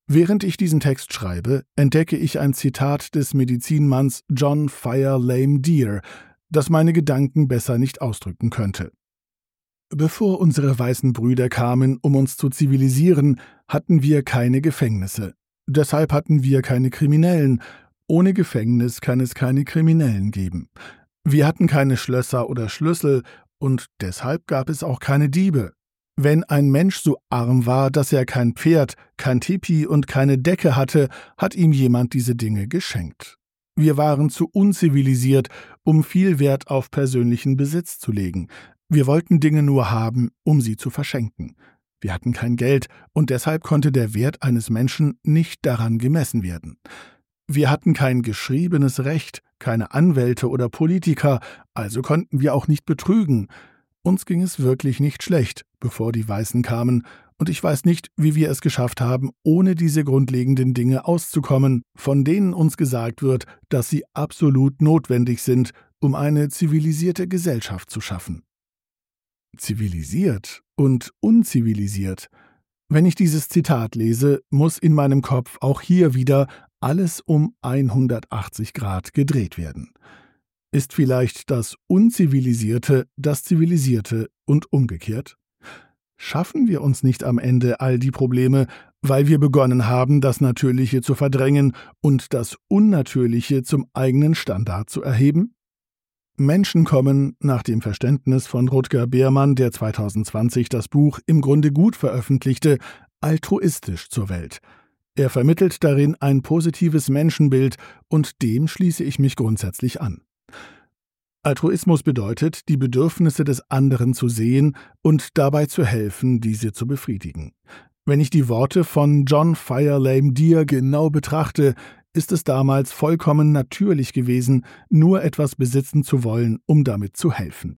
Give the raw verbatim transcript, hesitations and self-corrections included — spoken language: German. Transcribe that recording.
Während ich diesen Text schreibe, entdecke ich ein Zitat des Medizinmanns John Fire Lame Deer, das meine Gedanken besser nicht ausdrücken könnte. Bevor unsere weißen Brüder kamen, um uns zu zivilisieren, hatten wir keine Gefängnisse. Deshalb hatten wir keine Kriminellen. Ohne Gefängnis kann es keine Kriminellen geben. Wir hatten keine Schlösser oder Schlüssel, und deshalb gab es auch keine Diebe. Wenn ein Mensch so arm war, dass er kein Pferd, kein Tipi und keine Decke hatte, hat ihm jemand diese Dinge geschenkt. Wir waren zu unzivilisiert, um viel Wert auf persönlichen Besitz zu legen. Wir wollten Dinge nur haben, um sie zu verschenken. Wir hatten kein Geld, und deshalb konnte der Wert eines Menschen nicht daran gemessen werden. Wir hatten kein geschriebenes Recht, keine Anwälte oder Politiker, also konnten wir auch nicht betrügen. Uns ging es wirklich nicht schlecht, bevor die Weißen kamen, und ich weiß nicht, wie wir es geschafft haben, ohne diese grundlegenden Dinge auszukommen, von denen uns gesagt wird, dass sie absolut notwendig sind, um eine zivilisierte Gesellschaft zu schaffen. Zivilisiert und unzivilisiert. Wenn ich dieses Zitat lese, muss in meinem Kopf auch hier wieder alles um hundertachtzig Grad gedreht werden. Ist vielleicht das Unzivilisierte das Zivilisierte und umgekehrt? Schaffen wir uns nicht am Ende all die Probleme, weil wir begonnen haben, das Natürliche zu verdrängen und das Unnatürliche zum eigenen Standard zu erheben? Menschen kommen, nach dem Verständnis von Rutger Beermann, der zweitausendzwanzig das Buch Im Grunde gut veröffentlichte, altruistisch zur Welt. Er vermittelt darin ein positives Menschenbild, und dem schließe ich mich grundsätzlich an. Altruismus bedeutet, die Bedürfnisse des anderen zu sehen und dabei zu helfen, diese zu befriedigen. Wenn ich die Worte von John Fire Lame Deer genau betrachte, ist es damals vollkommen natürlich gewesen, nur etwas besitzen zu wollen, um damit zu helfen.